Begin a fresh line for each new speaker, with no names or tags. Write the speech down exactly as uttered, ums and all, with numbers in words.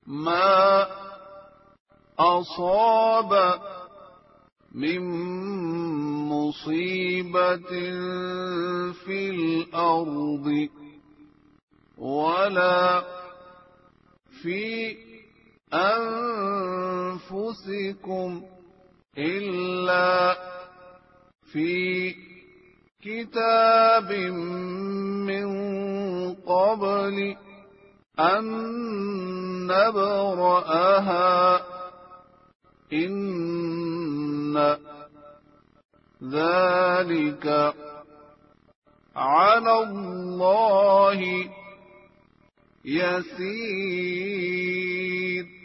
ما أصاب من مصيبة في الأرض ولا في أنفسكم إلا في كتاب من قبل أن نبرأها إن ذلك على الله يسير.